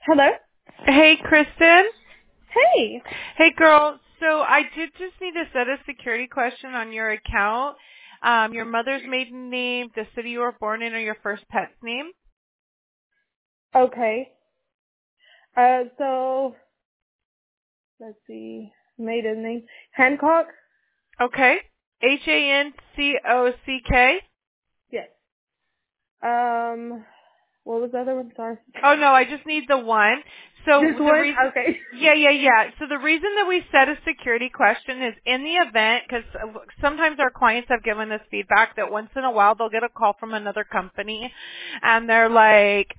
Hello? Hey, Kristen. Hey. Hey, girl. So I did just need to set a security question on your account. Your mother's maiden name, the city you were born in, or your first pet's name. Okay. So, let's see. Maiden name. Hancock? Okay. Hancock. Yes. What was the other one? Sorry. Oh no, I just need the one. So Just the one? reason, Okay. yeah. So the reason that we set a security question is in the event, because sometimes our clients have given us feedback that once in a while they'll get a call from another company, and they're like,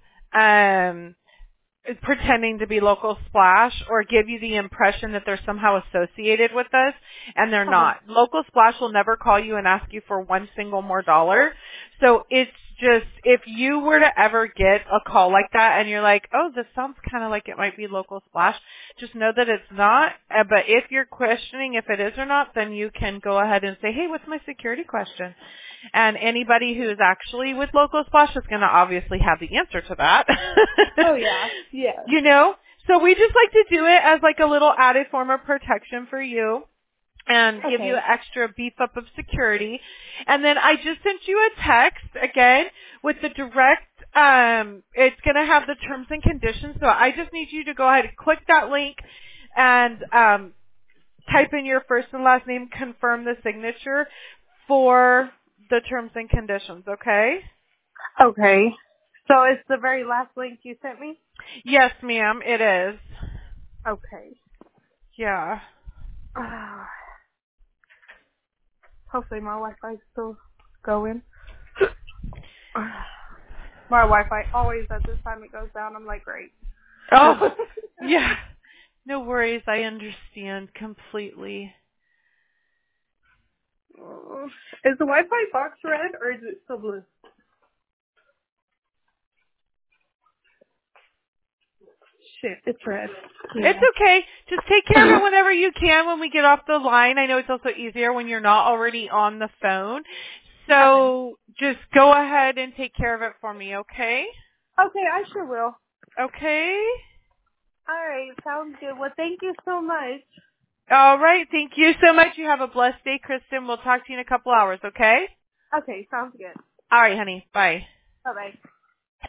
pretending to be Local Splash or give you the impression that they're somehow associated with us, and they're Uh-huh. not. Local Splash will never call you and ask you for one single more dollar. So it's just, if you were to ever get a call like that and you're like, oh, this sounds kind of like it might be Local Splash, just know that it's not. But if you're questioning if it is or not, then you can go ahead and say, hey, what's my security question? And anybody who's actually with Local Splash is going to obviously have the answer to that. Oh, yeah. Yeah. You know? So we just like to do it as like a little added form of protection for you and give you Okay. an extra beef up of security. And then I just sent you a text again with the direct, it's going to have the terms and conditions. So I just need you to go ahead and click that link and type in your first and last name, confirm the signature for the terms and conditions, okay? Okay. So it's the very last link you sent me? Yes, ma'am, it is. Okay. Yeah. Ah, hopefully my Wi-Fi's still going. My Wi-Fi always at this time it goes down. I'm like, great. Oh, yeah. No worries. I understand completely. Is the Wi-Fi box red or is it still blue? Shit, it's red. It's Yeah. okay. Just take care of it whenever you can when we get off the line. I know it's also easier when you're not already on the phone. Okay. So just go ahead and take care of it for me, okay? Okay, I sure will. Okay? All right, sounds good. Well, thank you so much. All right. Thank you so much. You have a blessed day, Kristen. We'll talk to you in a couple hours, okay? Okay, sounds good. All right, honey. Bye. Bye-bye.